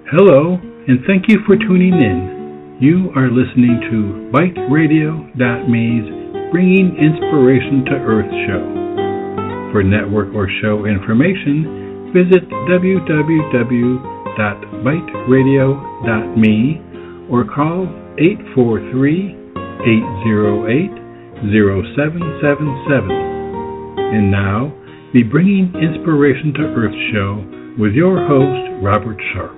Hello, and thank you for tuning in. You are listening to BiteRadio.me's Bringing Inspiration to Earth show. For network or show information, visit www.biteradio.me or call 843-808-0777. And now, the Bringing Inspiration to Earth show with your host, Robert Sharp.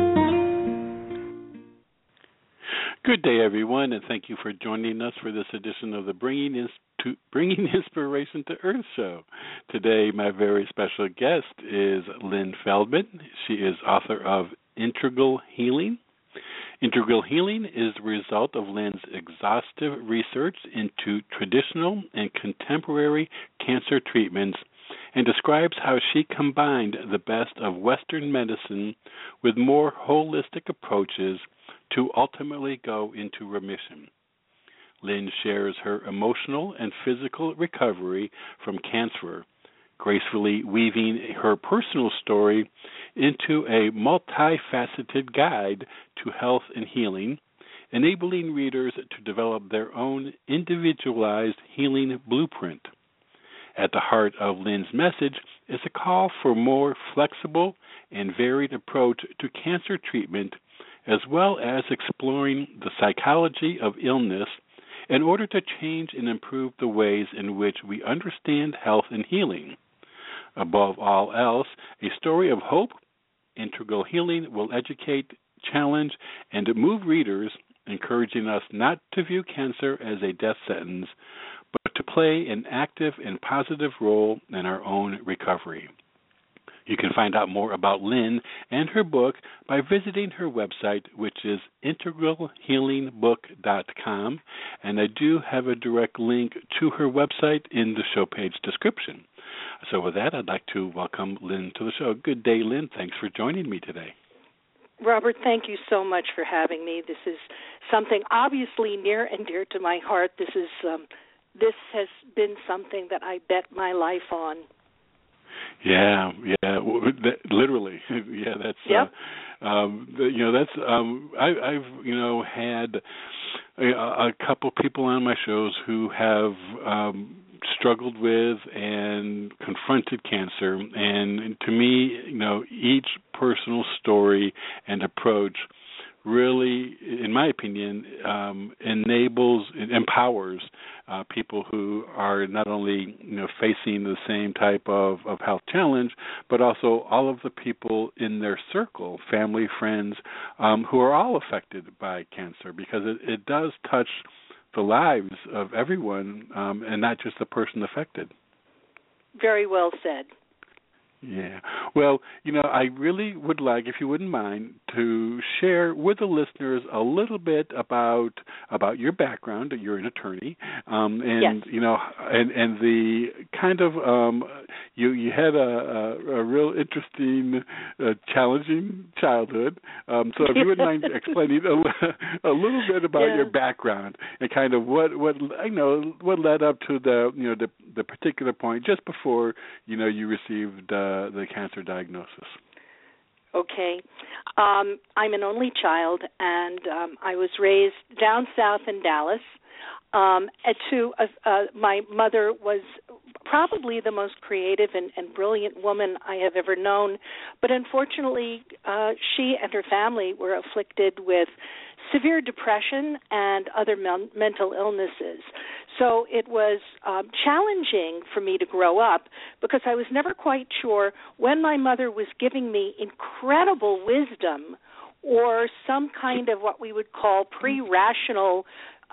Good day, everyone, and thank you for joining us for this edition of the Bringing Inspiration to Earth show. Today, my very special guest is Lynn Feldman. She is author of Integral Healing. Integral Healing is the result of Lynn's exhaustive research into traditional and contemporary cancer treatments and describes how she combined the best of Western medicine with more holistic approaches to ultimately go into remission. Lynn shares her emotional and physical recovery from cancer, gracefully weaving her personal story into a multifaceted guide to health and healing, enabling readers to develop their own individualized healing blueprint. At the heart of Lynn's message is a call for more flexible and varied approach to cancer treatment, as well as exploring the psychology of illness in order to change and improve the ways in which we understand health and healing. Above all else, a story of hope, Integral Healing will educate, challenge, and move readers, encouraging us not to view cancer as a death sentence, but to play an active and positive role in our own recovery. You can find out more about Lynn and her book by visiting her website, which is integralhealingbook.com, and I do have a direct link to her website in the show page description. So with that, I'd like to welcome Lynn to the show. Good day, Lynn. Thanks for joining me today. Robert, thank you so much for having me. This is something obviously near and dear to my heart. This has been something that I bet my life on. Yeah, literally, yeah. That's yep. That's I've had a couple people on my shows who have struggled with and confronted cancer, and to me, each personal story and approach really, in my opinion, empowers people who are not only facing the same type of health challenge, but also all of the people in their circle, family, friends, who are all affected by cancer, because it does touch the lives of everyone, and not just the person affected. Very well said. Yeah. Well, I really would like, if you wouldn't mind, to share with the listeners a little bit about your background. You're an attorney, and yes. And the kind of you had a real interesting, challenging childhood. So if you wouldn't mind explaining a little bit about your background and kind of what led up to the particular point just before you received the cancer diagnosis. Okay. I'm an only child, and I was raised down south in Dallas. My mother was probably the most creative and brilliant woman I have ever known, but unfortunately, she and her family were afflicted with severe depression and other mental illnesses. So it was challenging for me to grow up because I was never quite sure when my mother was giving me incredible wisdom or some kind of what we would call pre-rational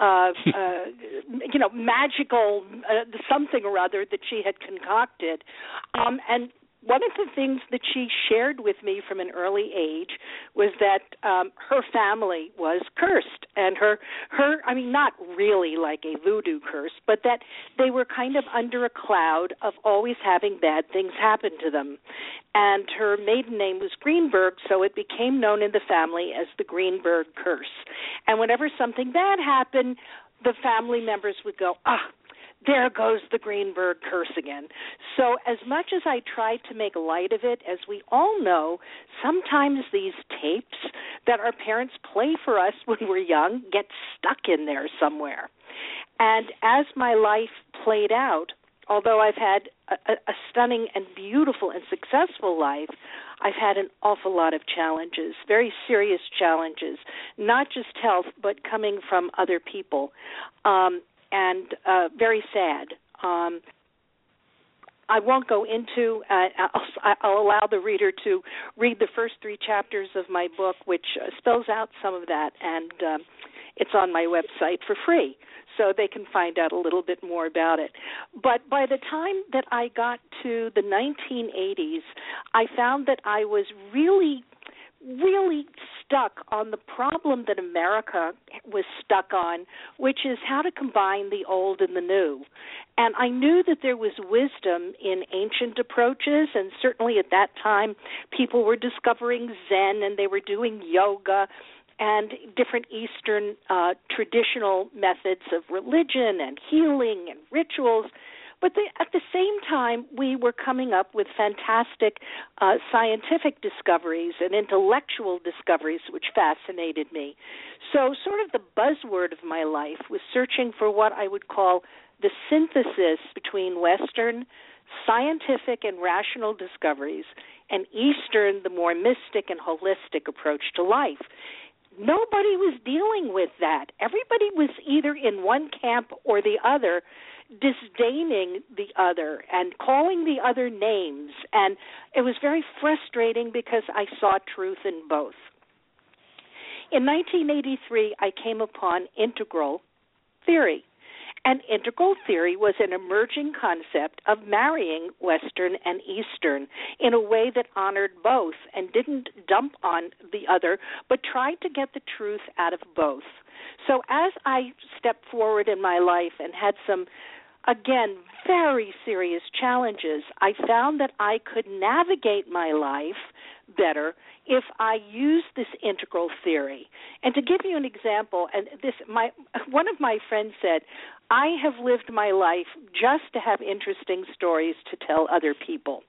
magical something or other that she had concocted. And one of the things that she shared with me from an early age was that her family was cursed, and her not really like a voodoo curse, but that they were kind of under a cloud of always having bad things happen to them. And her maiden name was Greenberg, so it became known in the family as the Greenberg curse. And whenever something bad happened, the family members would go, there goes the Greenberg curse again. So as much as I tried to make light of it, as we all know, sometimes these tapes that our parents play for us when we're young get stuck in there somewhere. And as my life played out, although I've had a stunning and beautiful and successful life, I've had an awful lot of challenges, very serious challenges, not just health, but coming from other people, and very sad. I won't go into, I'll allow the reader to read the first 3 chapters of my book, which spells out some of that, and it's on my website for free, so they can find out a little bit more about it. But by the time that I got to the 1980s, I found that I was really stuck on the problem that America was stuck on, which is how to combine the old and the new. And I knew that there was wisdom in ancient approaches, and certainly at that time people were discovering Zen and they were doing yoga and different Eastern traditional methods of religion and healing and rituals. But at the same time, we were coming up with fantastic scientific discoveries and intellectual discoveries which fascinated me. So sort of the buzzword of my life was searching for what I would call the synthesis between Western scientific and rational discoveries and Eastern, the more mystic and holistic approach to life. Nobody was dealing with that. Everybody was either in one camp or the other, disdaining the other and calling the other names. And it was very frustrating because I saw truth in both. In 1983, I came upon integral theory. And integral theory was an emerging concept of marrying Western and Eastern in a way that honored both and didn't dump on the other, but tried to get the truth out of both. So as I stepped forward in my life and had some, again, very serious challenges, I found that I could navigate my life better if I used this integral theory. And to give you an example, and one of my friends said, I have lived my life just to have interesting stories to tell other people.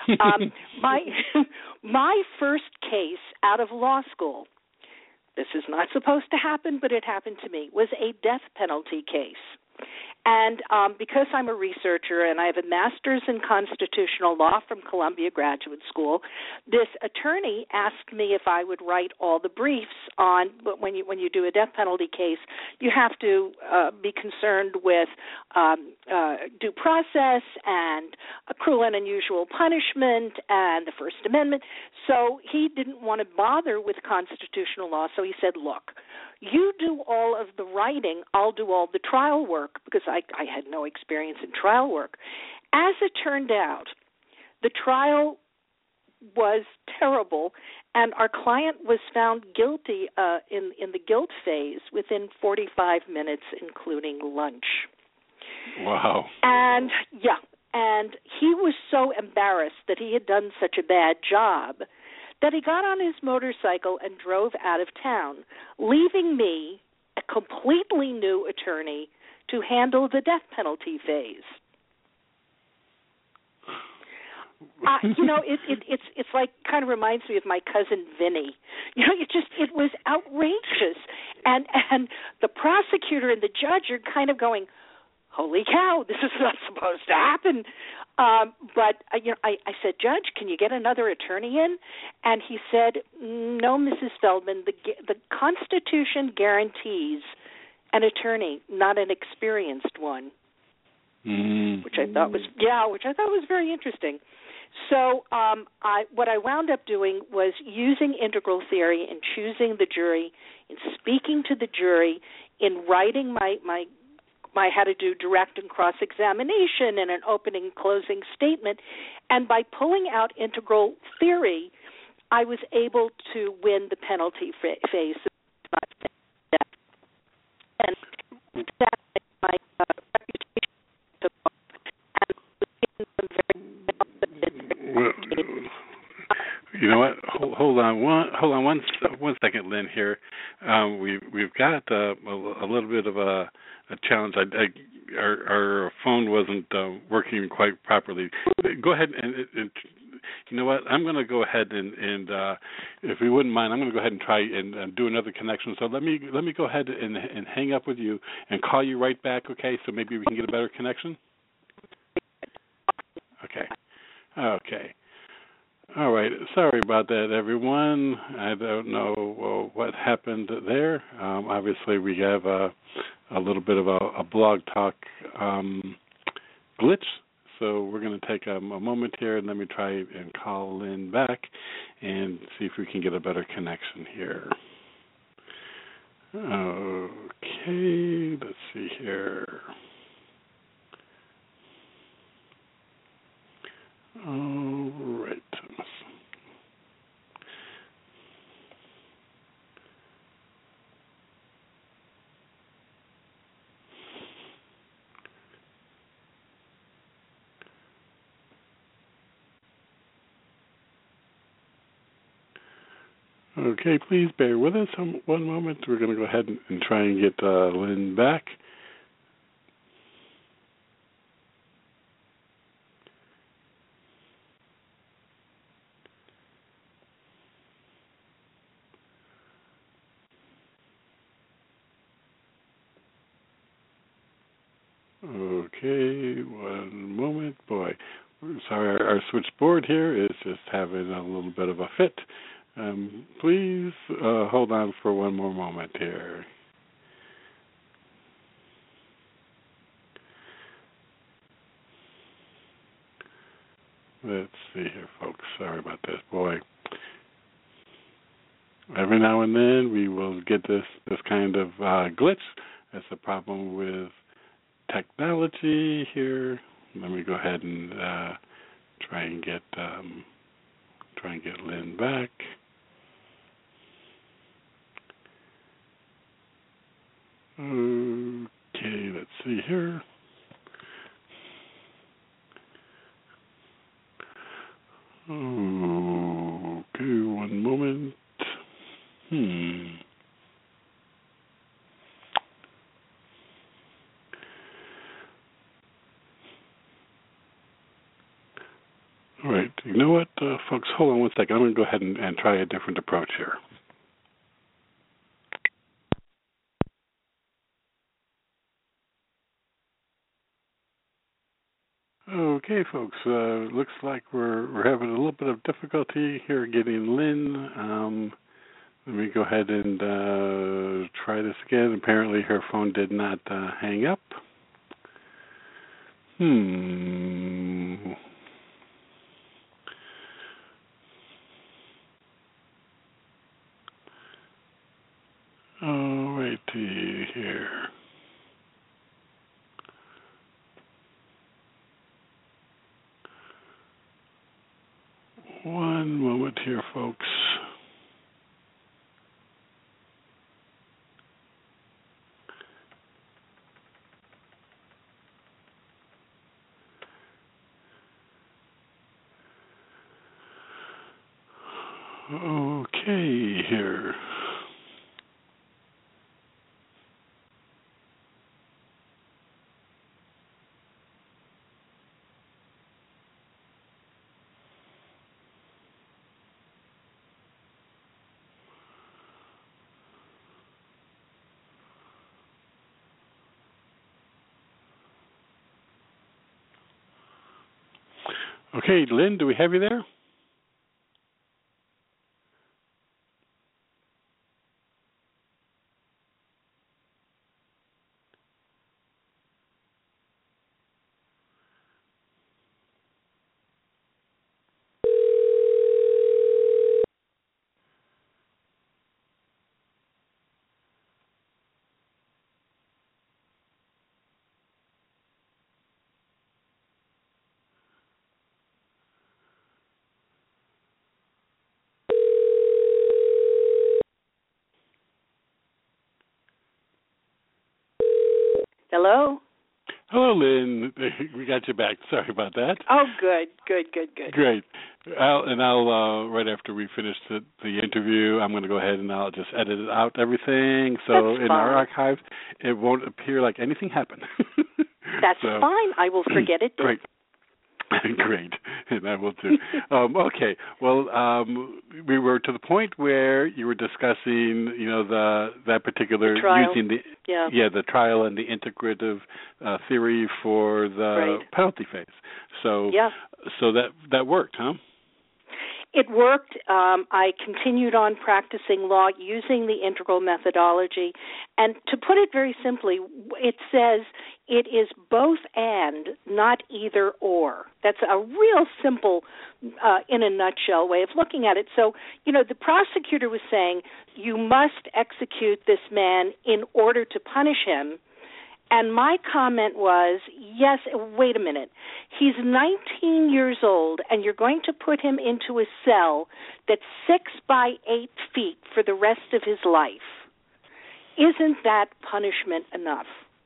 My first case out of law school, this is not supposed to happen, but it happened to me, was a death penalty case. And because I'm a researcher and I have a master's in constitutional law from Columbia Graduate School, this attorney asked me if I would write all the briefs on, but when you do a death penalty case, you have to be concerned with due process and a cruel and unusual punishment and the First Amendment. So he didn't want to bother with constitutional law, so he said, look, you do all of the writing, I'll do all the trial work, because I had no experience in trial work. As it turned out, the trial was terrible, and our client was found guilty in the guilt phase within 45 minutes, including lunch. Wow. And he was so embarrassed that he had done such a bad job that he got on his motorcycle and drove out of town, leaving me, a completely new attorney, to handle the death penalty phase. It's like, kind of reminds me of my cousin Vinny. It was outrageous, and the prosecutor and the judge are kind of going, holy cow, this is not supposed to happen. But I said, Judge, can you get another attorney in? And he said, no, Mrs. Feldman, the Constitution guarantees an attorney, not an experienced one. Mm. Which I thought was very interesting. So what I wound up doing was using integral theory and choosing the jury, in speaking to the jury, in writing my how to do direct and cross-examination and an opening and closing statement. And by pulling out integral theory, I was able to win the penalty phase. And that made my reputation took off. You know what? Hold on one second, Lynn. Here, we've got a little bit of a challenge. our phone wasn't working quite properly. Go ahead and you know what? I'm going to go ahead and if you wouldn't mind, I'm going to go ahead and try and do another connection. So let me go ahead and hang up with you and call you right back. Okay? So maybe we can get a better connection. Okay. Okay. All right. Sorry about that, everyone. I don't know what happened there. Obviously, we have a little bit of a blog talk glitch. So we're going to take a moment here, and let me try and call Lynn back and see if we can get a better connection here. Okay. Let's see here. All right. Okay, please bear with us one moment. We're going to go ahead and try and get Lynn back. Okay, one moment. Boy, sorry, our switchboard here is just having a little bit of a fit. Please hold on for one more moment here. Let's see here, folks. Sorry about this. Boy, every now and then we will get this kind of glitch. That's the problem with technology here. Let me go ahead and try and get Lynn back. Okay, let's see here. Okay, one moment. All right, you know what, folks, hold on one second. I'm going to go ahead and try a different approach here. Okay, folks, looks like we're having a little bit of difficulty here getting Lynn. Let me go ahead and try this again. Apparently her phone did not hang up. All righty here. One moment here, folks. Okay here. Okay, Lynn, do we have you there? Hello? Hello, Lynn. We got you back. Sorry about that. Oh, good. Great. I'll right after we finish the interview, I'm going to go ahead and I'll just edit out everything. So That's in fine. our archives, it won't appear like anything happened. That's fine. I will forget it. Great. Great, and I will too. Okay, well, we were to the point where you were discussing, that particular using the trial and the integrative theory for the penalty phase. So that worked, huh? It worked. I continued on practicing law using the integral methodology. And to put it very simply, it says it is both and, not either or. That's a real simple, in a nutshell, way of looking at it. So, the prosecutor was saying, you must execute this man in order to punish him. And my comment was, yes, wait a minute. He's 19 years old, and you're going to put him into a cell that's 6 by 8 feet for the rest of his life. Isn't that punishment enough?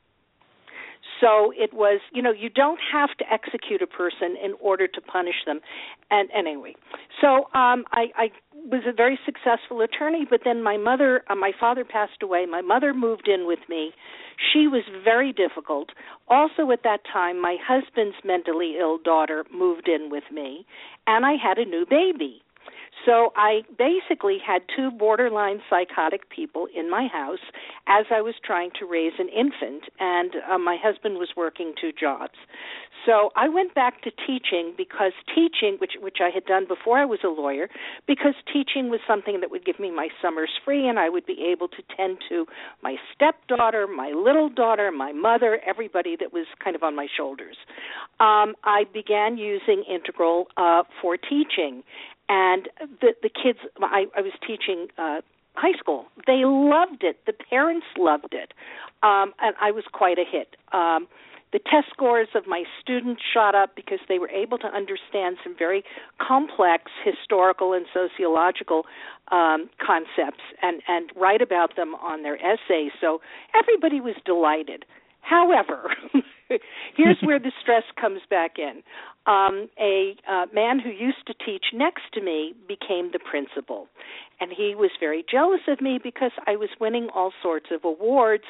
So it was, you don't have to execute a person in order to punish them. And anyway, so I was a very successful attorney, but then my father passed away. My mother moved in with me. She was very difficult. Also at that time, my husband's mentally ill daughter moved in with me, and I had a new baby. So I basically had 2 borderline psychotic people in my house as I was trying to raise an infant, and my husband was working 2 jobs. So I went back to teaching because teaching, which I had done before I was a lawyer, because teaching was something that would give me my summers free, and I would be able to tend to my stepdaughter, my little daughter, my mother, everybody that was kind of on my shoulders. I began using Integral for teaching. And the kids, I was teaching high school. They loved it. The parents loved it. And I was quite a hit. The test scores of my students shot up because they were able to understand some very complex historical and sociological concepts and write about them on their essays. So everybody was delighted. However, here's where the stress comes back in. A man who used to teach next to me became the principal, and he was very jealous of me because I was winning all sorts of awards.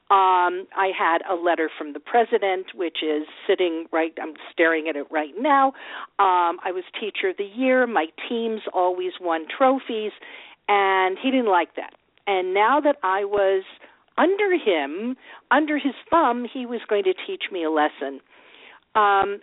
I had a letter from the president, which is I'm staring at it right now. I was Teacher of the Year. My teams always won trophies, and he didn't like that. And now that I was under his thumb, he was going to teach me a lesson. And,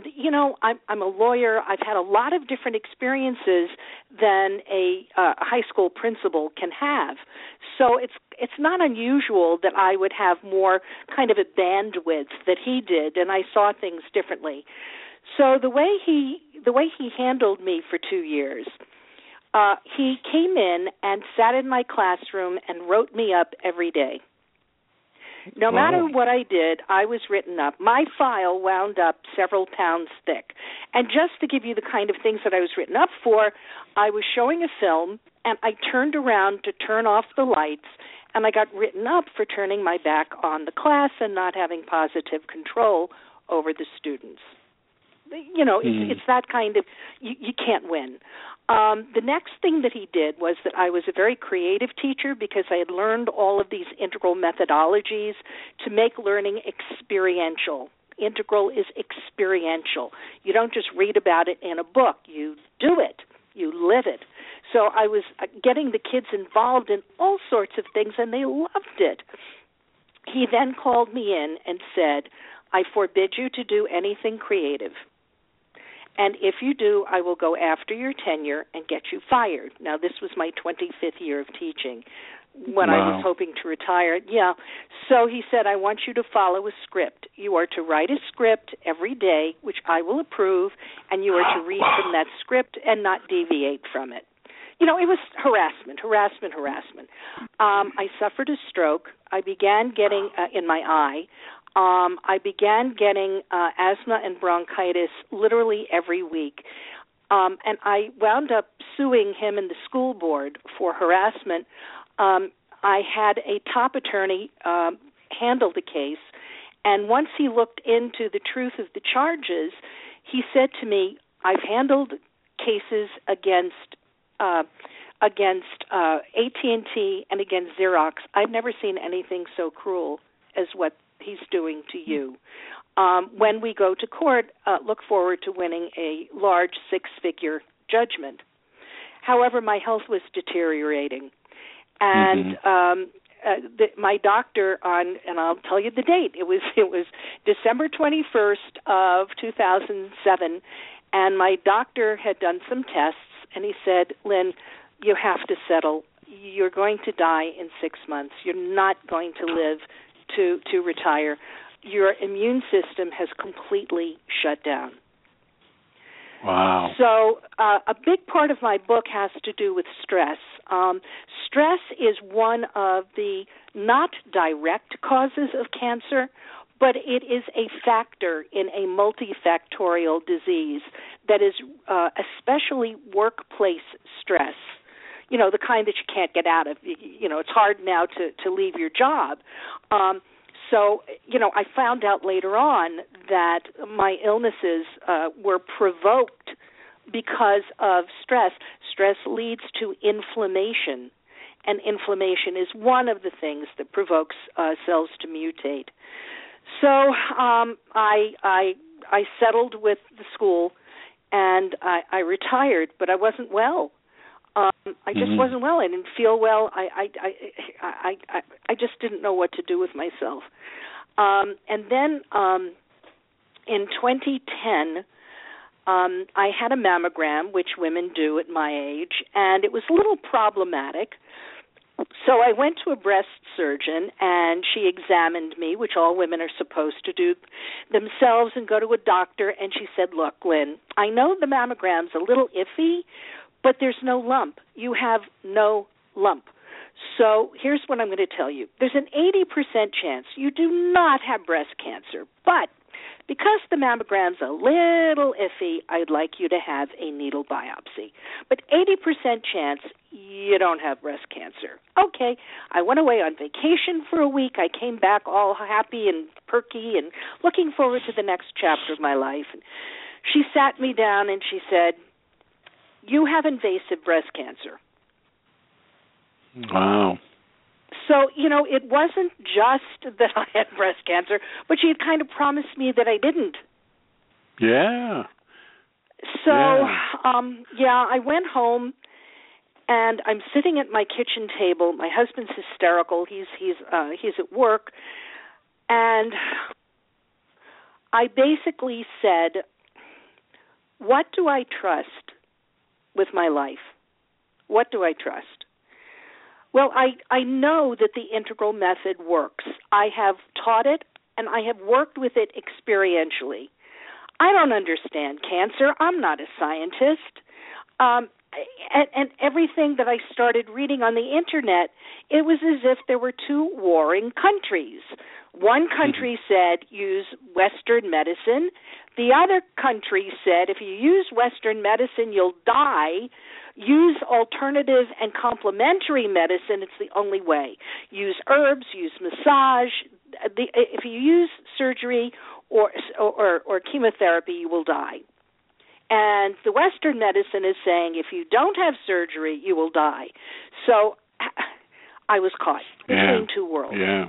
I'm a lawyer. I've had a lot of different experiences than a high school principal can have. So it's not unusual that I would have more kind of a bandwidth that he did, and I saw things differently. So the way he handled me for 2 years, he came in and sat in my classroom and wrote me up every day. No matter what I did, I was written up. My file wound up several pounds thick. And just to give you the kind of things that I was written up for, I was showing a film, and I turned around to turn off the lights, and I got written up for turning my back on the class and not having positive control over the students. It's that kind of, you can't win. The next thing that he did was that I was a very creative teacher because I had learned all of these integral methodologies to make learning experiential. Integral is experiential. You don't just read about it in a book. You do it. You live it. So I was getting the kids involved in all sorts of things, and they loved it. He then called me in and said, I forbid you to do anything creative. And if you do, I will go after your tenure and get you fired. Now, this was my 25th year of teaching when I was hoping to retire. Yeah. So he said, I want you to follow a script. You are to write a script every day, which I will approve, and you are to read from that script and not deviate from it. It was harassment. I suffered a stroke. I began getting in my eye. I began getting asthma and bronchitis literally every week. And I wound up suing him and the school board for harassment. I had a top attorney handle the case, and once he looked into the truth of the charges, he said to me, I've handled cases against AT&T and against Xerox. I've never seen anything so cruel as what he's doing to you. when we go to court, look forward to winning a large six-figure judgment. However, my health was deteriorating, and my doctor and I'll tell you the date. It was December 21st of 2007, and my doctor had done some tests, and he said, "Lynn, you have to settle. You're going to die in 6 months. You're not going to live to retire. Your immune system has completely shut down." Wow. So a big part of my book has to do with stress. Stress is one of the not direct causes of cancer, but it is a factor in a multifactorial disease that is especially workplace stress. You know, the kind that you can't get out of. You know, it's hard now to leave your job. So, you know, I found out later on that my illnesses were provoked because of stress. Stress leads to inflammation, and inflammation is one of the things that provokes cells to mutate. So I settled with the school, and I retired, but I wasn't well. I just wasn't well. I didn't feel well. I just didn't know what to do with myself. And then in 2010, I had a mammogram, which women do at my age, and it was a little problematic. So I went to a breast surgeon, and she examined me, which all women are supposed to do themselves, and go to a doctor, and she said, "Look, Lynn, I know the mammogram's a little iffy, but there's no lump. You have no lump. So here's what I'm going to tell you. There's an 80% chance you do not have breast cancer, but because the mammogram's a little iffy, I'd like you to have a needle biopsy. But 80% chance you don't have breast cancer." Okay, I went away on vacation for a week. I came back all happy and perky and looking forward to the next chapter of my life. And she sat me down and she said, "You have invasive breast cancer." Wow. So, you know, it wasn't just that I had breast cancer, but she had kind of promised me that I didn't. Yeah. So, I went home, and I'm sitting at my kitchen table. My husband's hysterical. He's at work, and I basically said, "What do I trust with my life? What do I trust?" Well, I know that the integral method works. I have taught it, and I have worked with it experientially. I don't understand cancer. I'm not a scientist. And everything that I started reading on the Internet, it was as if there were two warring countries. One country said use Western medicine. The other country said if you use Western medicine, you'll die. Use alternative and complementary medicine. It's the only way. Use herbs, use massage. If you use surgery or chemotherapy, you will die. And the Western medicine is saying if you don't have surgery, you will die. So I was caught between two worlds. Yeah.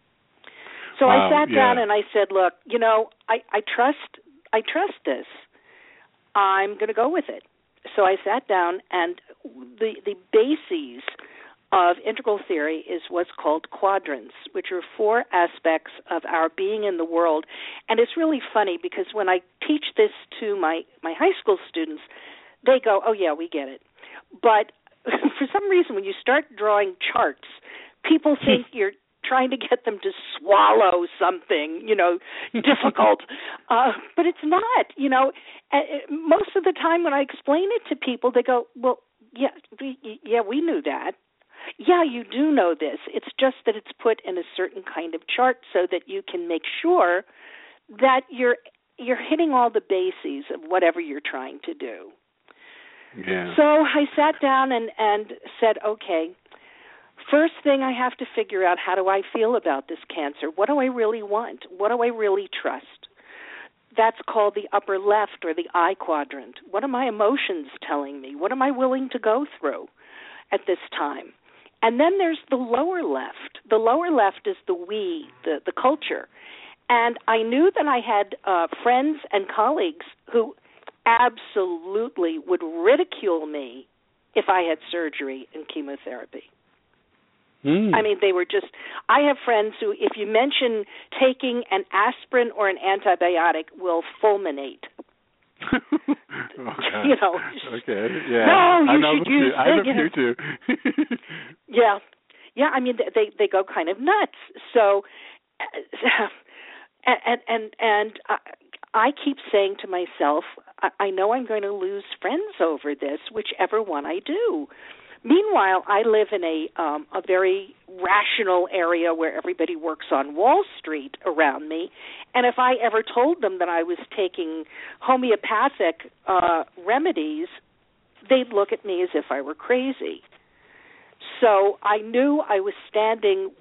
So I sat down and I said, "Look, you know, I trust this. I'm going to go with it." So I sat down, and the bases of integral theory is what's called quadrants, which are 4 aspects of our being in the world. And it's really funny because when I teach this to my high school students, they go, "Oh, yeah, we get it." But for some reason, when you start drawing charts, people think you're trying to get them to swallow something, you know, difficult. But it's not, you know. Most of the time when I explain it to people, they go, "Well, we knew that." Yeah, you do know this. It's just that it's put in a certain kind of chart so that you can make sure that you're hitting all the bases of whatever you're trying to do. Yeah. So I sat down and said, okay, first thing I have to figure out, how do I feel about this cancer? What do I really want? What do I really trust? That's called the upper left or the I quadrant. What are my emotions telling me? What am I willing to go through at this time? And then there's the lower left. The lower left is the we, the culture. And I knew that I had friends and colleagues who absolutely would ridicule me if I had surgery and chemotherapy. I mean, they were just, I have friends who, if you mention taking an aspirin or an antibiotic, will fulminate. Okay. You know. Okay. Yeah. No, you should use. I know you too. Yeah. Yeah. I mean, they go kind of nuts. So, and I keep saying to myself, I know I'm going to lose friends over this, whichever one I do. Meanwhile, I live in a very rational area where everybody works on Wall Street around me, and if I ever told them that I was taking homeopathic remedies, they'd look at me as if I were crazy. So I knew I was standing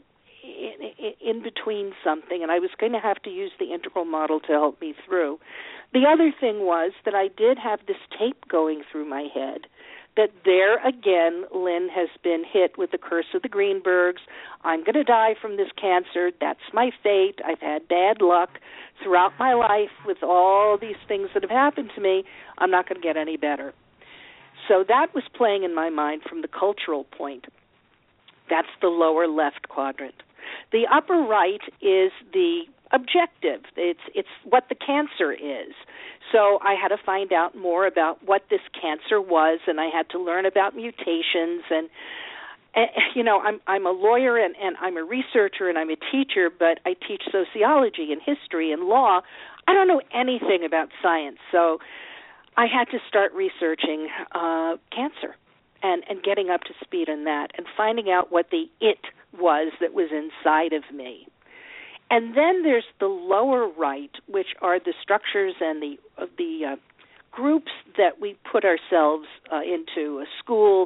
in between something, and I was going to have to use the integral model to help me through. The other thing was that I did have this tape going through my head that there again, Lynn has been hit with the curse of the Greenbergs. I'm going to die from this cancer. That's my fate. I've had bad luck throughout my life with all these things that have happened to me. I'm not going to get any better. So that was playing in my mind from the cultural point. That's the lower left quadrant. The upper right is the objective. It's what the cancer is. So I had to find out more about what this cancer was, and I had to learn about mutations. And you know, I'm a lawyer and I'm a researcher and I'm a teacher, but I teach sociology and history and law. I don't know anything about science, so I had to start researching cancer and getting up to speed on that and finding out what the it was that was inside of me. And then there's the lower right, which are the structures and the groups that we put ourselves into, a school,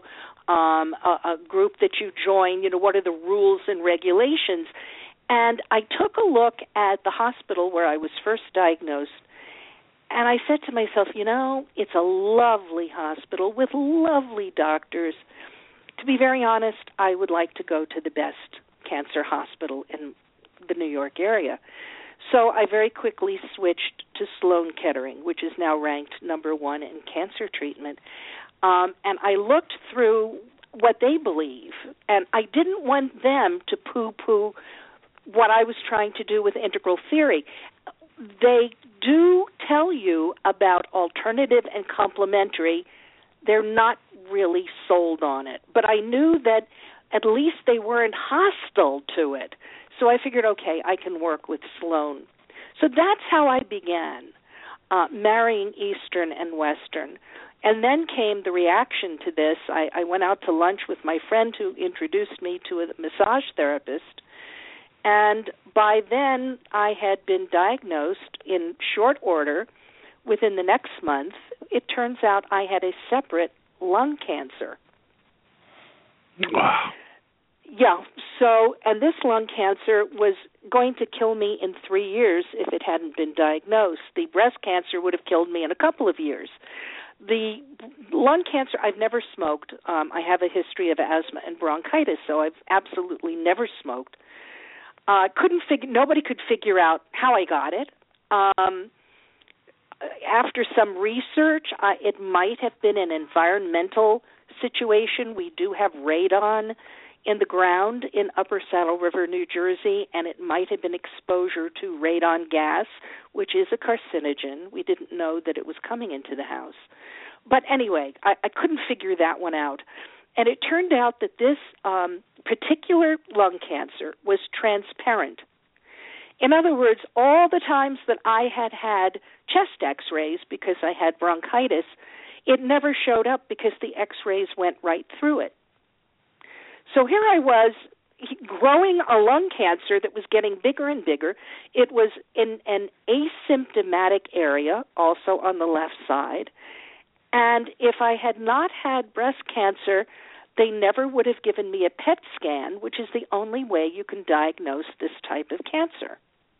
a group that you join, you know, what are the rules and regulations. And I took a look at the hospital where I was first diagnosed, and I said to myself, you know, it's a lovely hospital with lovely doctors. To be very honest, I would like to go to the best cancer hospital in the New York area. So I very quickly switched to Sloan Kettering, which is now ranked number 1 in cancer treatment. And I looked through what they believe, and I didn't want them to poo-poo what I was trying to do with integral theory. They do tell you about alternative and complementary. They're not really sold on it. But I knew that at least they weren't hostile to it. So I figured, okay, I can work with Sloan. So that's how I began, marrying Eastern and Western. And then came the reaction to this. I went out to lunch with my friend who introduced me to a massage therapist. And by then, I had been diagnosed in short order. Within the next month, it turns out I had a separate lung cancer. Wow. Yeah, so, and this lung cancer was going to kill me in 3 years if it hadn't been diagnosed. The breast cancer would have killed me in a couple of years. The lung cancer, I've never smoked. I have a history of asthma and bronchitis, so I've absolutely never smoked. Nobody could figure out how I got it. After some research, it might have been an environmental situation. We do have radon in the ground in Upper Saddle River, New Jersey, and it might have been exposure to radon gas, which is a carcinogen. We didn't know that it was coming into the house. But anyway, I couldn't figure that one out. And it turned out that this particular lung cancer was transparent. In other words, all the times that I had chest x-rays because I had bronchitis, it never showed up because the x-rays went right through it. So here I was growing a lung cancer that was getting bigger and bigger. It was in an asymptomatic area, also on the left side. And if I had not had breast cancer, they never would have given me a PET scan, which is the only way you can diagnose this type of cancer.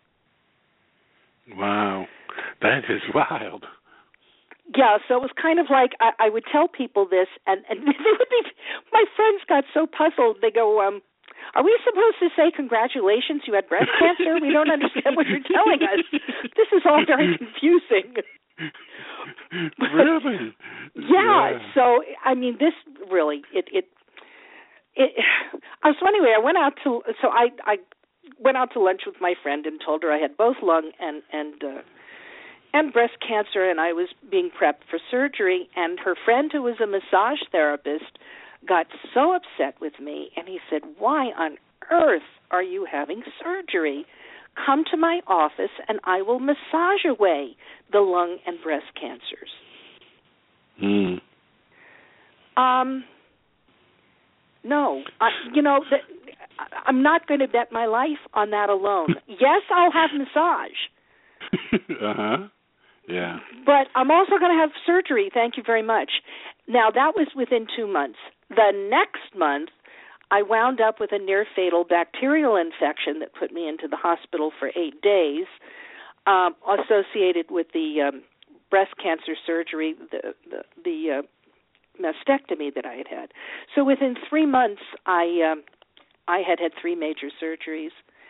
Wow, that is wild. Yeah, so it was kind of like I would tell people this, and they would be, my friends got so puzzled. They go, Are we supposed to say congratulations, you had breast cancer? We don't understand what you're telling us. This is all very confusing. Really? Yeah. So I mean, this really so anyway, I went out to lunch with my friend and told her I had both lung and breast cancer, and I was being prepped for surgery. And her friend, who was a massage therapist, got so upset with me, and he said, "Why on earth are you having surgery? Come to my office, and I will massage away the lung and breast cancers." No, I'm not going to bet my life on that alone. Yes, I'll have massage. Yeah. But I'm also going to have surgery. Thank you very much. Now, that was within 2 months. The next month, I wound up with a near-fatal bacterial infection that put me into the hospital for 8 days, associated with the breast cancer surgery, the mastectomy that I had had. So within 3 months, I had 3 major surgeries.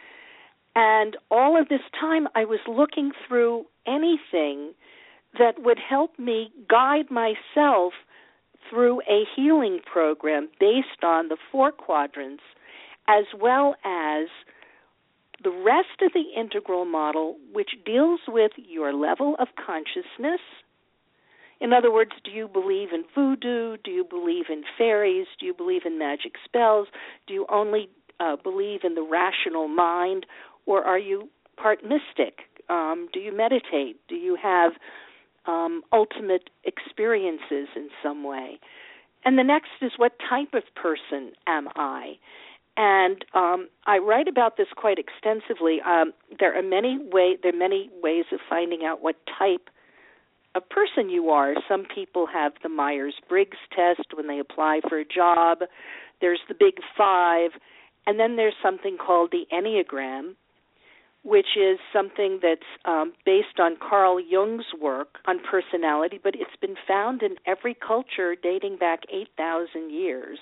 And all of this time, I was looking through anything that would help me guide myself through a healing program based on the 4 quadrants, as well as the rest of the integral model, which deals with your level of consciousness. In other words, do you believe in voodoo? Do you believe in fairies? Do you believe in magic spells? Do you only believe in the rational mind? Or are you part mystic? Do you meditate? Do you have ultimate experiences in some way? And the next is, what type of person am I? And I write about this quite extensively. There are many ways of finding out what type of person you are. Some people have the Myers-Briggs test when they apply for a job. There's the Big 5. And then there's something called the Enneagram, which is something that's based on Carl Jung's work on personality, but it's been found in every culture dating back 8,000 years.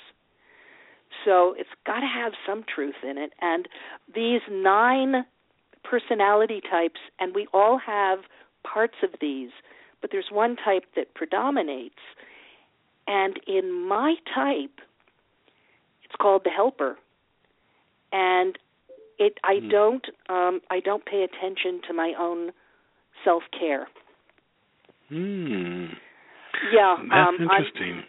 So it's got to have some truth in it. And these 9 personality types, and we all have parts of these, but there's one type that predominates. And in my type, it's called the helper. And I don't pay attention to my own self-care. Yeah, that's interesting.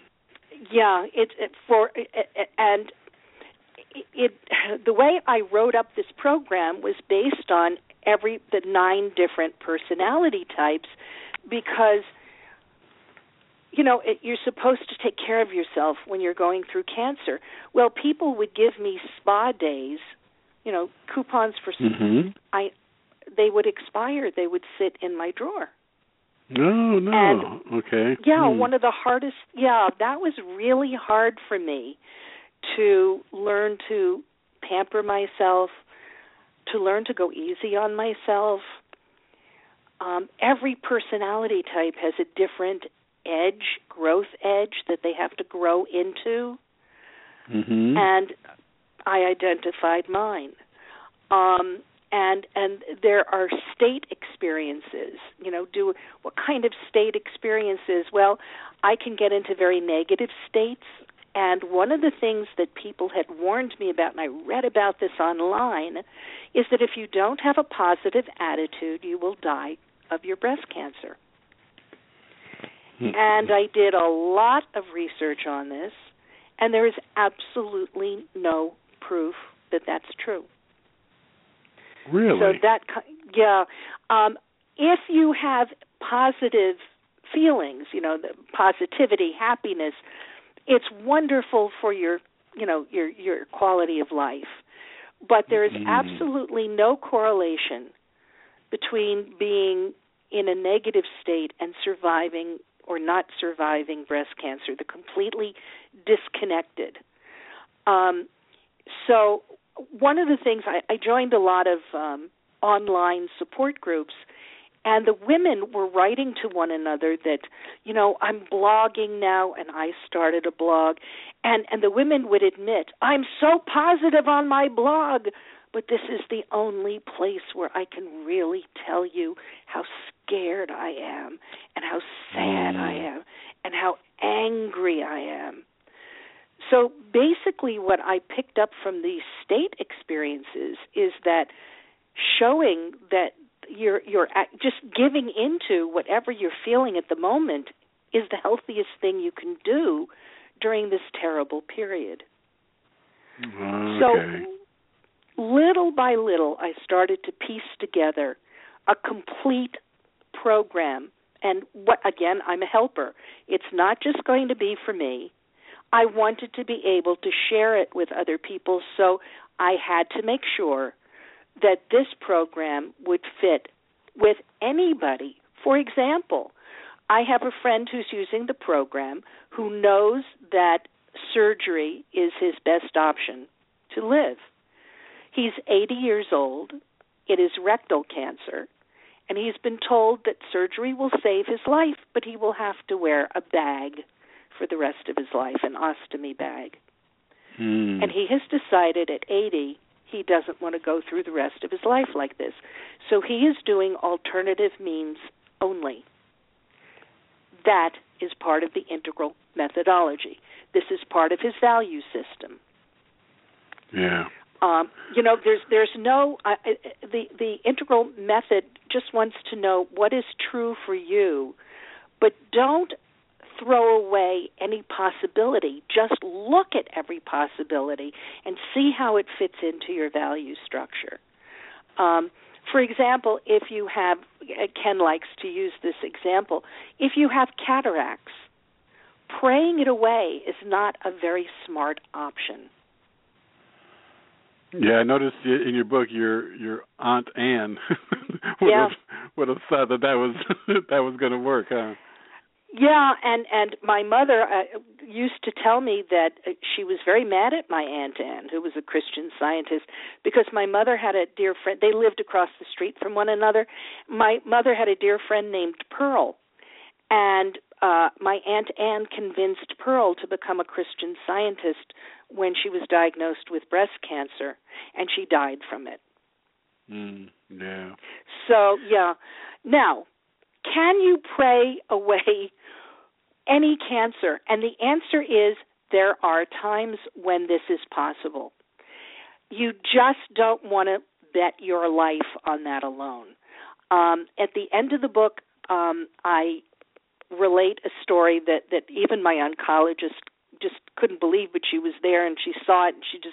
The way I wrote up this program was based on the 9 different personality types, because you're supposed to take care of yourself when you're going through cancer. Well, people would give me spa days, coupons for they would expire. They would sit in my drawer. No. And, okay. Yeah, one of the hardest, that was really hard for me to learn to pamper myself, to learn to go easy on myself. Every personality type has a different growth edge that they have to grow into. And I identified mine. And there are state experiences. What kind of state experiences? Well, I can get into very negative states. And one of the things that people had warned me about, and I read about this online, is that if you don't have a positive attitude, you will die of your breast cancer. And I did a lot of research on this, and there is absolutely no proof that that's true. Really? So if you have positive feelings, the positivity, happiness, it's wonderful for your quality of life. But there is absolutely no correlation between being in a negative state and surviving or not surviving breast cancer. They're completely disconnected. So one of the things, I joined a lot of online support groups, And the women were writing to one another that, I'm blogging now, and I started a blog. And the women would admit, I'm so positive on my blog, but this is the only place where I can really tell you how scared I am and how sad I am and how angry I am. So basically what I picked up from these state experiences is that showing that you're just giving into whatever you're feeling at the moment is the healthiest thing you can do during this terrible period. Okay. So little by little, I started to piece together a complete program. And again, I'm a helper. It's not just going to be for me. I wanted to be able to share it with other people, so I had to make sure that this program would fit with anybody. For example, I have a friend who's using the program who knows that surgery is his best option to live. He's 80 years old. It is rectal cancer, and he's been told that surgery will save his life, but he will have to wear a bag for the rest of his life, an ostomy bag. And he has decided at 80 he doesn't want to go through the rest of his life like this. So he is doing alternative means only. That is part of the integral methodology. This is part of his value system. Yeah. There's no the integral method just wants to know what is true for you, but don't throw away any possibility. Just look at every possibility and see how it fits into your value structure. For example, if you have, Ken likes to use this example, if you have cataracts, praying it away is not a very smart option. Yeah, I noticed in your book your Aunt Anne would have thought that was going to work, huh? Yeah, and my mother used to tell me that she was very mad at my Aunt Anne, who was a Christian Scientist, because my mother had a dear friend. They lived across the street from one another. My mother had a dear friend named Pearl, and my Aunt Anne convinced Pearl to become a Christian Scientist when she was diagnosed with breast cancer, and she died from it. Yeah. So, yeah. Now, can you pray away any cancer? And the answer is there are times when this is possible. You just don't want to bet your life on that alone. At the end of the book, I relate a story that even my oncologist just couldn't believe, but she was there and she saw it, and she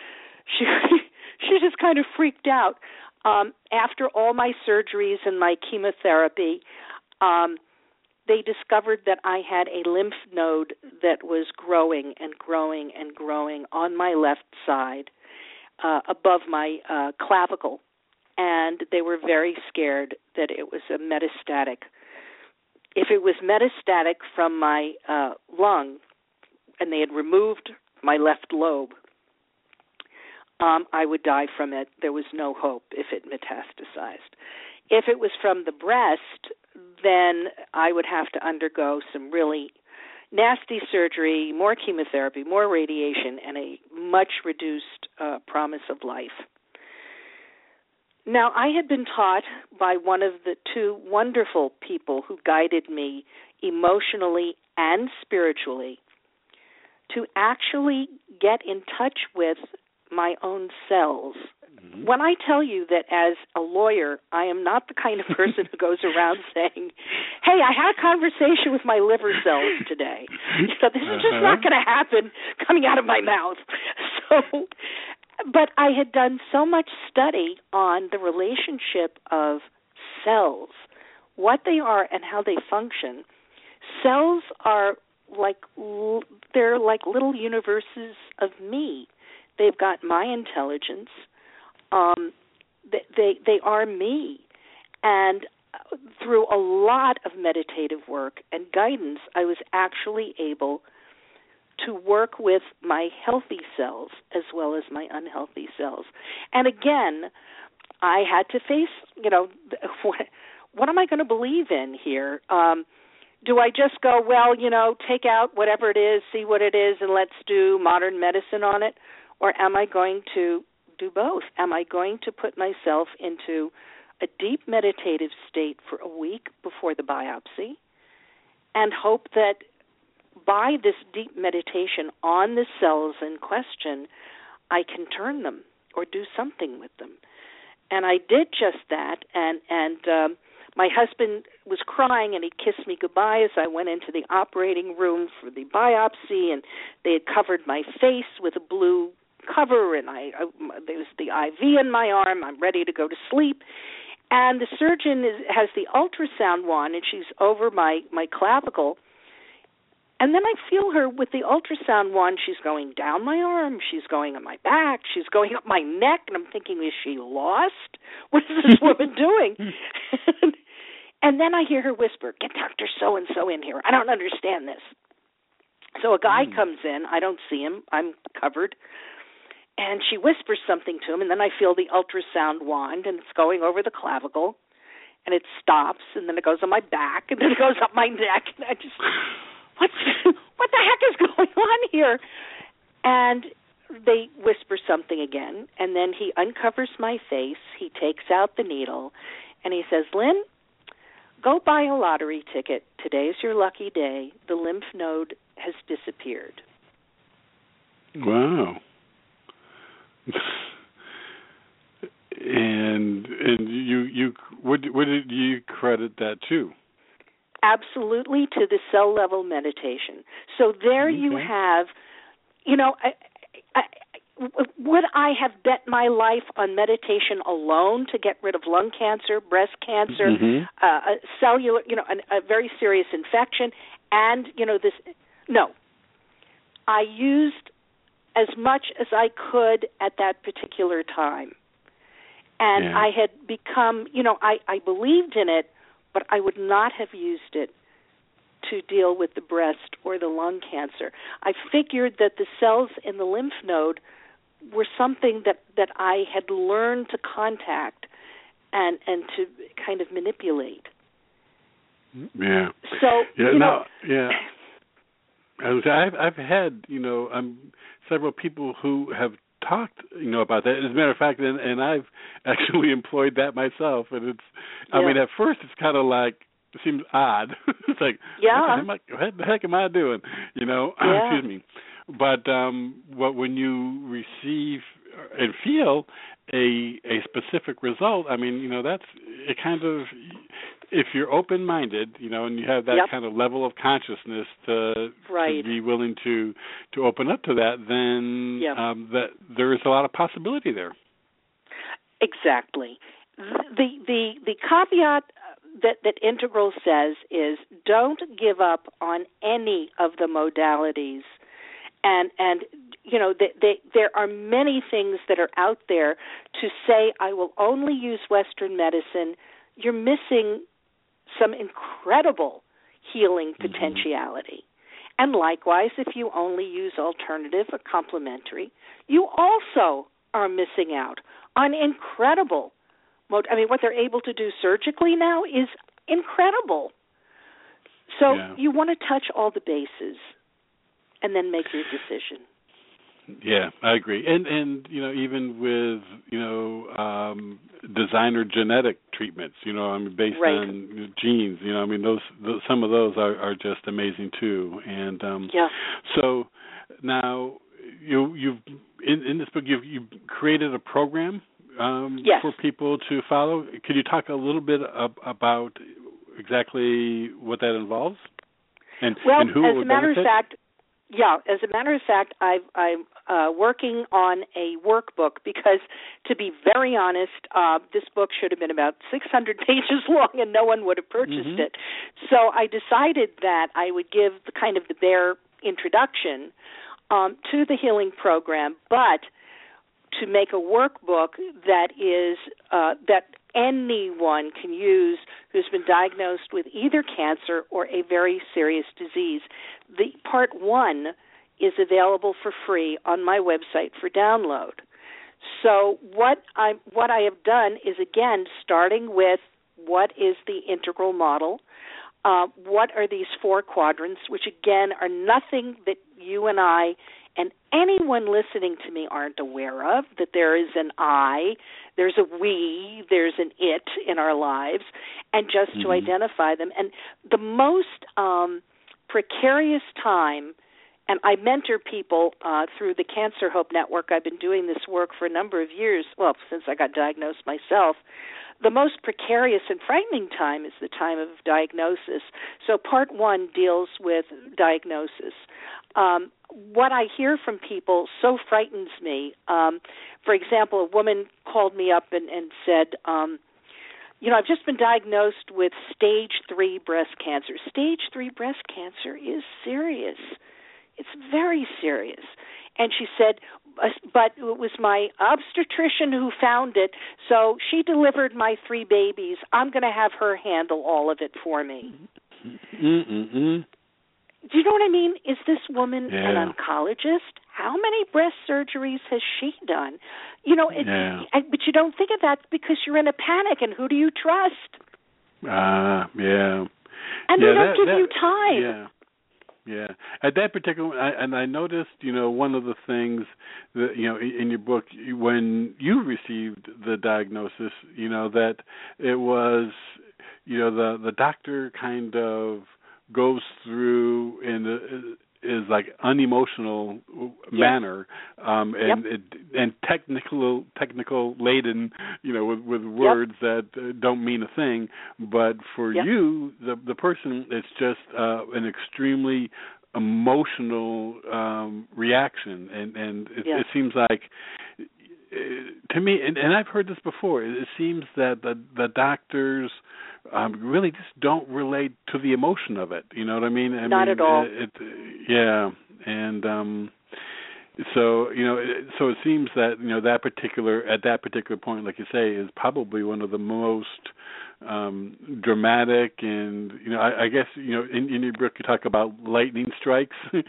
just kind of freaked out. After all my surgeries and my chemotherapy, they discovered that I had a lymph node that was growing and growing and growing on my left side above my clavicle. And they were very scared that it was a metastatic. If it was metastatic from my lung and they had removed my left lobe, I would die from it. There was no hope if it metastasized. If it was from the breast, then I would have to undergo some really nasty surgery, more chemotherapy, more radiation, and a much reduced promise of life. Now, I had been taught by one of the two wonderful people who guided me emotionally and spiritually to actually get in touch with my own cells. Mm-hmm. When I tell you that as a lawyer, I am not the kind of person who goes around saying, hey, I had a conversation with my liver cells today. So this is just not going to happen coming out of my mouth. But I had done so much study on the relationship of cells, what they are and how they function. Cells are they're like little universes of me. They've got my intelligence. They are me. And through a lot of meditative work and guidance, I was actually able to work with my healthy cells as well as my unhealthy cells. And again, I had to face, what am I going to believe in here? Do I just go, well, take out whatever it is, see what it is, and let's do modern medicine on it? Or am I going to do both? Am I going to put myself into a deep meditative state for a week before the biopsy and hope that by this deep meditation on the cells in question, I can turn them or do something with them? And I did just that, and my husband was crying, and he kissed me goodbye as I went into the operating room for the biopsy, and they had covered my face with a blue cover, and there was the IV in my arm. I'm ready to go to sleep. And the surgeon has the ultrasound wand, and she's over my clavicle. And then I feel her with the ultrasound wand. She's going down my arm. She's going on my back. She's going up my neck. And I'm thinking, is she lost? What is this woman doing? And then I hear her whisper, get Dr. So-and-so in here. I don't understand this. So a guy comes in. I don't see him. I'm covered. And she whispers something to him, and then I feel the ultrasound wand, and it's going over the clavicle, and it stops, and then it goes on my back, and then it goes up my neck, and I just, what the heck is going on here? And they whisper something again, and then he uncovers my face, he takes out the needle, and he says, Lynn, go buy a lottery ticket. Today's your lucky day. The lymph node has disappeared. Wow. And you what did you credit that to? Absolutely, to the cell level meditation. So there you have, would I have bet my life on meditation alone to get rid of lung cancer, breast cancer, cellular, a very serious infection, and this? No, I used as much as I could at that particular time. And I had become, I believed in it, but I would not have used it to deal with the breast or the lung cancer. I figured that the cells in the lymph node were something that I had learned to contact and to kind of manipulate. Yeah. So, I've had, several people who have talked, about that. As a matter of fact, and I've actually employed that myself. And it's, I mean, at first it's kind of like, it seems odd. It's like, what the heck am I doing? Excuse me. But when you receive and feel a specific result, I mean, that's it. Kind of, if you're open-minded, and you have that kind of level of consciousness to be willing to open up to that, then that there is a lot of possibility there. Exactly. The caveat that Integral says is don't give up on any of the modalities. And there are many things that are out there to say, I will only use Western medicine. You're missing some incredible healing potentiality. And likewise, if you only use alternative or complementary, you also are missing out on incredible. What they're able to do surgically now is incredible. So you want to touch all the bases and then make your decision. Yeah, I agree. And even with, designer genetic treatments, based on genes, those some of those are just amazing too. And so now you've in this book you've created a program for people to follow. Could you talk a little bit about exactly what that involves and who it would benefit? As a matter of fact, I'm working on a workbook because, to be very honest, this book should have been about 600 pages long and no one would have purchased it. So I decided that I would give the bare introduction to the healing program, but to make a workbook that is that anyone can use who's been diagnosed with either cancer or a very serious disease. The part 1 is available for free on my website for download. So what I have done is, again, starting with what is the integral model, what are these 4 quadrants, which again are nothing that you and I and anyone listening to me aren't aware of, that there is an I, there's a we, there's an it in our lives, and just to identify them. And the most precarious time, and I mentor people through the Cancer Hope Network. I've been doing this work for a number of years, well, since I got diagnosed myself. The most precarious and frightening time is the time of diagnosis. So part 1 deals with diagnosis. What I hear from people so frightens me. For example, a woman called me up and said, I've just been diagnosed with stage 3 breast cancer. Stage 3 breast cancer is serious. It's very serious. And she said, but it was my obstetrician who found it, so she delivered my 3 babies. I'm going to have her handle all of it for me. Mm-mm-mm. Do you know what I mean? Is this woman an oncologist? How many breast surgeries has she done? But you don't think of that because you're in a panic, and who do you trust? Yeah. And they don't give you time. Yeah. Yeah. At that particular, I noticed, one of the things that, in your book, when you received the diagnosis, that it was, the doctor kind of goes through in is like unemotional manner, and technical laden, with words that don't mean a thing. But for you, the person, it's just an extremely emotional reaction, and it seems like, to me, and I've heard this before, it seems that the doctors really just don't relate to the emotion of it. You know what I mean? Not at all. And so it seems that at that particular point, like you say, is probably one of the most dramatic, and I guess in your book you talk about lightning strikes, and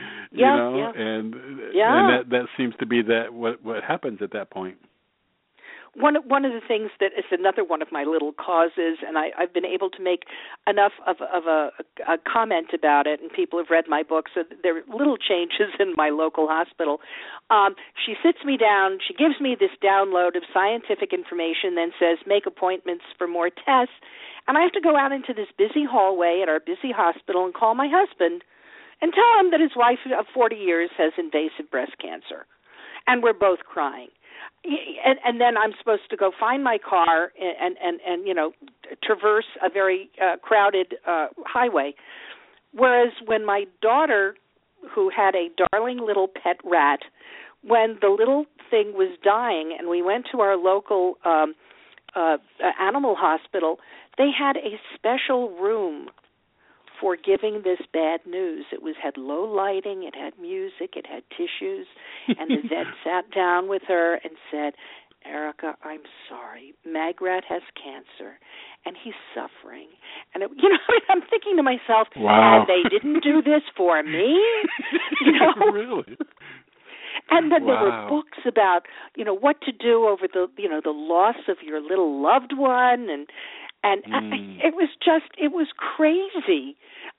that seems to be what happens at that point. One of the things that is another one of my little causes, and I've been able to make enough of a comment about it, and people have read my book, so there are little changes in my local hospital. She sits me down, she gives me this download of scientific information, then says, make appointments for more tests, and I have to go out into this busy hallway at our busy hospital and call my husband and tell him that his wife of 40 years has invasive breast cancer, and we're both crying. And then I'm supposed to go find my car and traverse a very crowded highway. Whereas when my daughter, who had a darling little pet rat, when the little thing was dying and we went to our local animal hospital, they had a special room for giving this bad news. It had low lighting, it had music, it had tissues, and the vet sat down with her and said, Erica, I'm sorry, Magrat has cancer, and he's suffering. And I'm thinking to myself, wow. And they didn't do this for me? Really? And then there were books about, what to do over the loss of your little loved one, and it was crazy.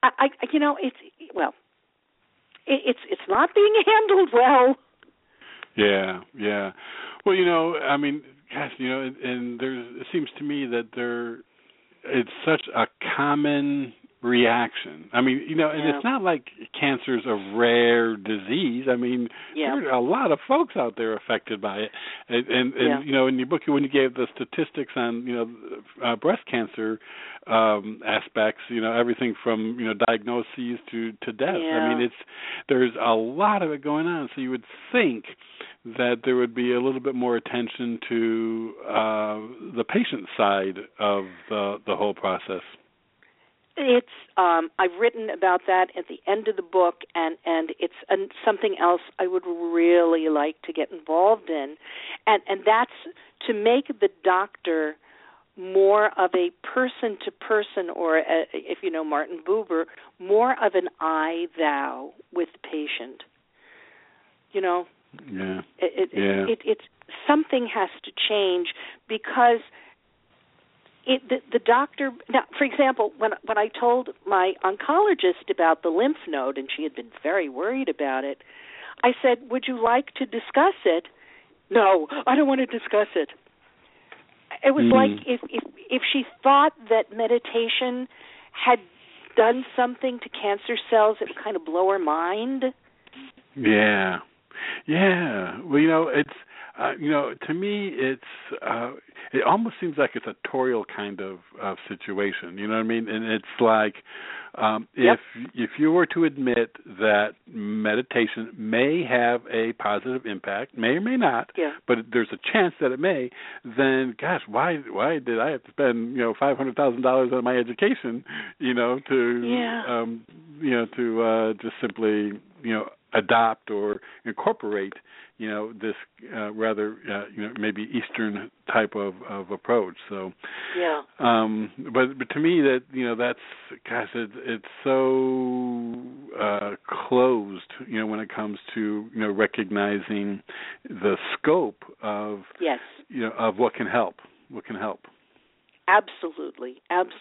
It's not being handled well. Yeah. Well, I mean, gosh, and it seems to me that it's such a common reaction. I mean, and it's not like cancer's a rare disease. I mean, there are a lot of folks out there affected by it. And in your book, when you gave the statistics on, breast cancer aspects, everything from, diagnoses to death. I mean, there's a lot of it going on. So you would think that there would be a little bit more attention to the patient side of the whole process. It's I've written about that at the end of the book, and it's something else I would really like to get involved in, and that's to make the doctor more of a person-to-person, or if you know Martin Buber, more of an I-thou with the patient. It's something has to change, because the doctor, now, for example, when I told my oncologist about the lymph node, and she had been very worried about it, I said, would you like to discuss it? No, I don't want to discuss it. It was like if she thought that meditation had done something to cancer cells, it would kind of blow her mind. Yeah. Well, it's to me, it almost seems like it's a tutorial kind of situation. You know what I mean? And it's like if you were to admit that meditation may have a positive impact, may or may not, but there's a chance that it may, then gosh, why did I have to spend $500,000 on my education, to just simply adopt or incorporate this rather maybe Eastern type of approach. So but to me that's it's so closed when it comes to recognizing the scope of of what can help. Absolutely.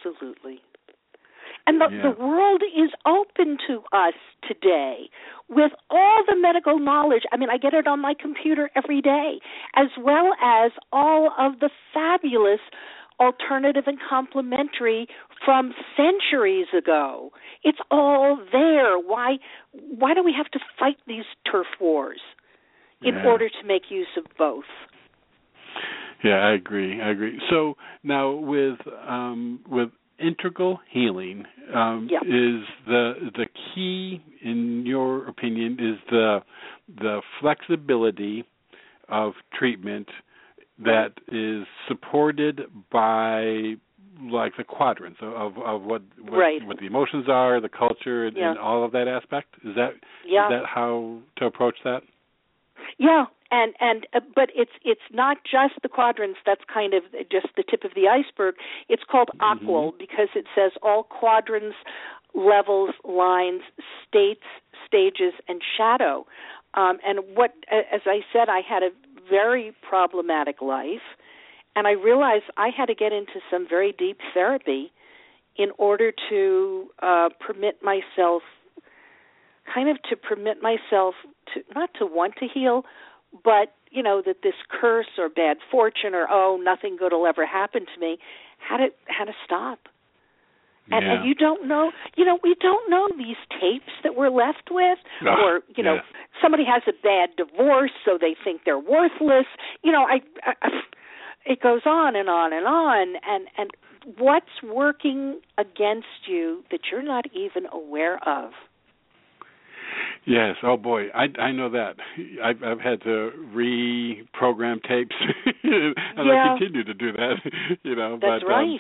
And the world is open to us today with all the medical knowledge. I mean, I get it on my computer every day, as well as all of the fabulous alternative and complementary from centuries ago. It's all there. Why do we have to fight these turf wars in order to make use of both? Yeah, I agree. So now with integral healing is the key, in your opinion, is the flexibility of treatment that is supported by like the quadrants of what the emotions are, the culture, and all of that aspect. Is that how to approach that? Yeah. And but it's not just the quadrants. That's kind of just the tip of the iceberg. It's called AQUAL because it says all quadrants, levels, lines, states, stages, and shadow. And what, as I said, I had a very problematic life, and I realized I had to get into some very deep therapy in order to permit myself to not to want to heal, but, that this curse or bad fortune or, nothing good will ever happen to me, had to stop. And you don't know, we don't know these tapes that we're left with, or, somebody has a bad divorce, so they think they're worthless. It goes on and on and on. And what's working against you that you're not even aware of? Yes. Oh boy, I know that. I've had to reprogram tapes, and I continue to do that. That's right.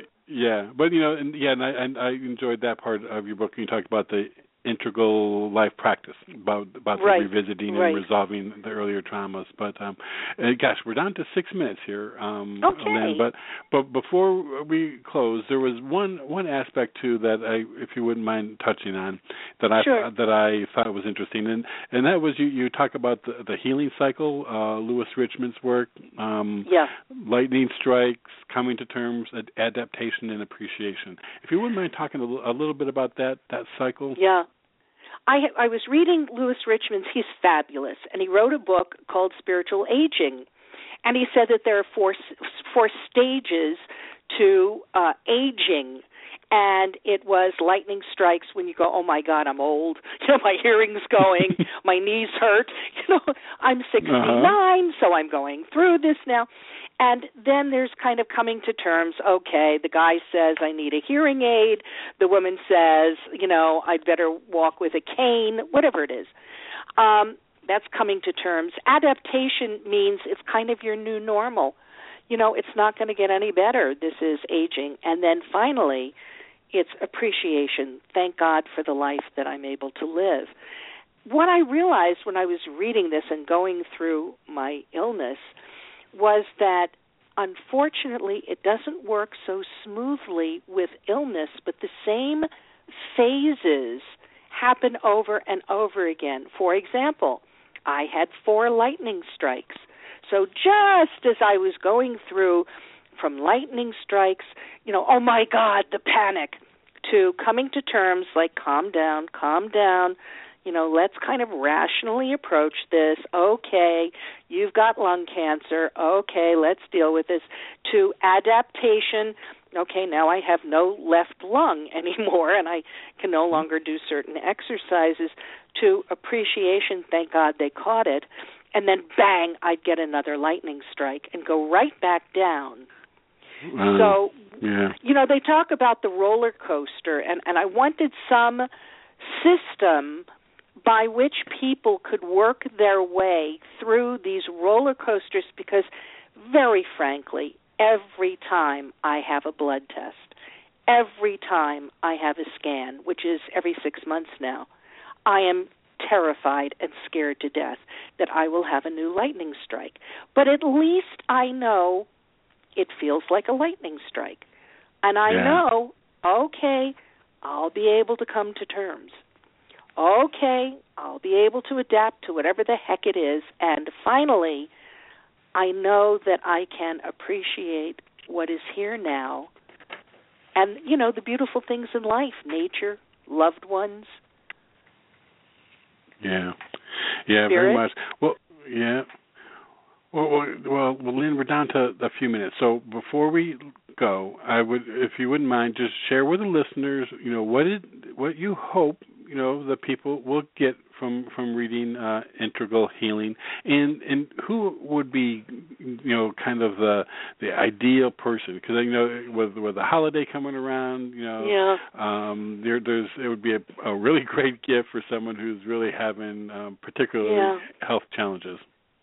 And I enjoyed that part of your book. You talked about the integral life practice about the revisiting and resolving the earlier traumas. But gosh, we're down to 6 minutes here, Lynn. But before we close, there was one aspect too that if you wouldn't mind touching on, that I thought was interesting, and that was you talk about the healing cycle, Lewis Richmond's work, lightning strikes, coming to terms, adaptation, and appreciation. If you wouldn't mind talking a little bit about that cycle. Yeah. I was reading Lewis Richmond's, he's fabulous, and he wrote a book called Spiritual Aging. And he said that there are four stages to aging. And it was lightning strikes when you go, oh, my God, I'm old. My hearing's going, my knees hurt. I'm 69, so I'm going through this now. And then there's kind of coming to terms, okay, the guy says I need a hearing aid. The woman says, I'd better walk with a cane, whatever it is. That's coming to terms. Adaptation means it's kind of your new normal. It's not going to get any better. This is aging. And then finally, it's appreciation. Thank God for the life that I'm able to live. What I realized when I was reading this and going through my illness was that, unfortunately, it doesn't work so smoothly with illness, but the same phases happen over and over again. For example, I had 4 lightning strikes. So just as I was going through from lightning strikes, oh my God, the panic, to coming to terms like calm down, let's kind of rationally approach this. Okay, you've got lung cancer. Okay, let's deal with this. To adaptation. Okay, now I have no left lung anymore, and I can no longer do certain exercises. To appreciation, thank God they caught it. And then, bang, I'd get another lightning strike and go right back down. So, they talk about the roller coaster, and I wanted some system by which people could work their way through these roller coasters, because, very frankly, every time I have a blood test, every time I have a scan, which is every 6 months now, I am terrified and scared to death that I will have a new lightning strike. But at least I know it feels like a lightning strike. And I know, okay, I'll be able to come to terms. Okay, I'll be able to adapt to whatever the heck it is. And finally, I know that I can appreciate what is here now and, the beautiful things in life, nature, loved ones. Yeah, Spirit. Very much. Well, yeah. Well, Lynn, we're down to a few minutes. So before we go, I would, if you wouldn't mind, just share with the listeners, what you hope, the people will get from reading Integral Healing, and who would be, kind of the ideal person, because with the holiday coming around, it would be a really great gift for someone who's really having particularly health challenges.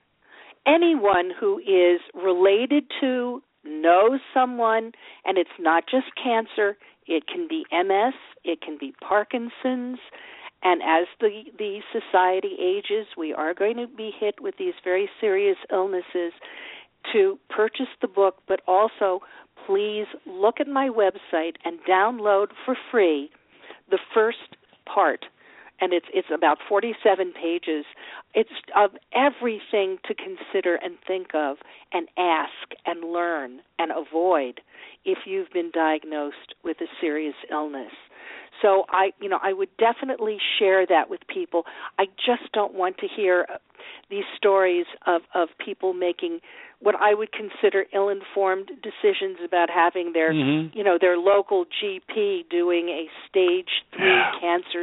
Anyone who is related to, knows someone, and it's not just cancer, it can be MS, it can be Parkinson's, and as the society ages, we are going to be hit with these very serious illnesses. To purchase the book, but also please look at my website and download for free the first part. And it's about 47 pages. It's of everything to consider and think of and ask and learn and avoid if you've been diagnosed with a serious illness. So I would definitely share that with people. I just don't want to hear these stories of people making what I would consider ill-informed decisions about having their, their local GP doing a stage 3 cancer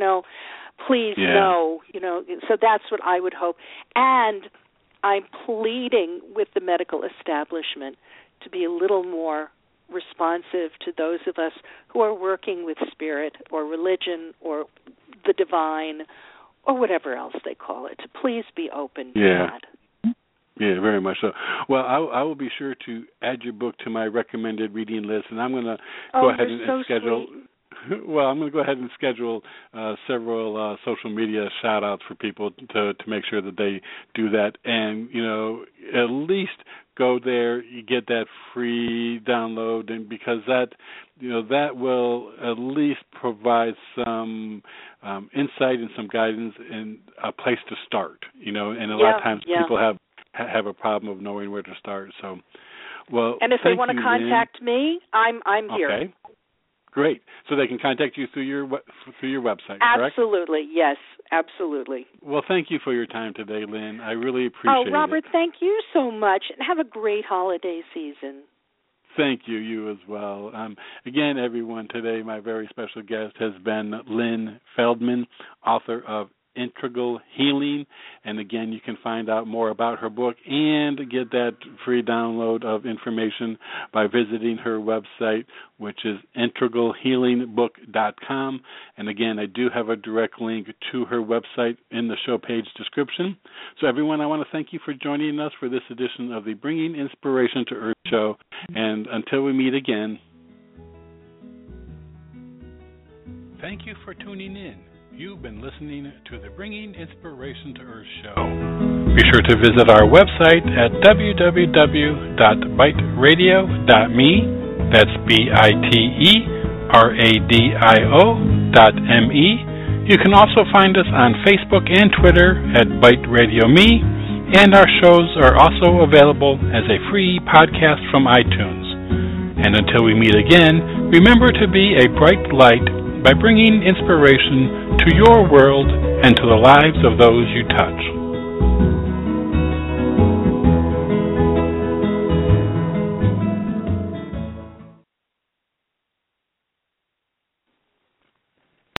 please no, so that's what I would hope. And I'm pleading with the medical establishment to be a little more responsive to those of us who are working with spirit or religion or the divine or whatever else they call it. Please be open to that. Yeah, very much so. Well, I will be sure to add your book to my recommended reading list, and I'm going to go ahead and schedule. Sweet. Well, I'm going to go ahead and schedule several social media shout-outs for people to make sure that they do that, and at least go there, you get that free download, and because that will at least provide some insight and some guidance and a place to start. And a lot of times people have a problem of knowing where to start. So, and if they want to contact me, I'm here. Okay. Great. So they can contact you through your website, correct? Absolutely. Yes, absolutely. Well, thank you for your time today, Lynn. I really appreciate it. Oh, Robert, thank you so much. And have a great holiday season. Thank you. You as well. Again, everyone, today my very special guest has been Lynn Feldman, author of Integral Healing. And again, you can find out more about her book and get that free download of information by visiting her website, which is integralhealingbook.com. And again, I do have a direct link to her website in the show page description. So everyone, I want to thank you for joining us for this edition of the Bringing Inspiration to Earth show. And until we meet again, thank you for tuning in. You've been listening to the Bringing Inspiration to Earth show. Be sure to visit our website at www.biteradio.me. That's BITERADIO.me. You can also find us on Facebook and Twitter at Bite Radio Me. And our shows are also available as a free podcast from iTunes. And until we meet again, remember to be a bright light by bringing inspiration to your world and to the lives of those you touch.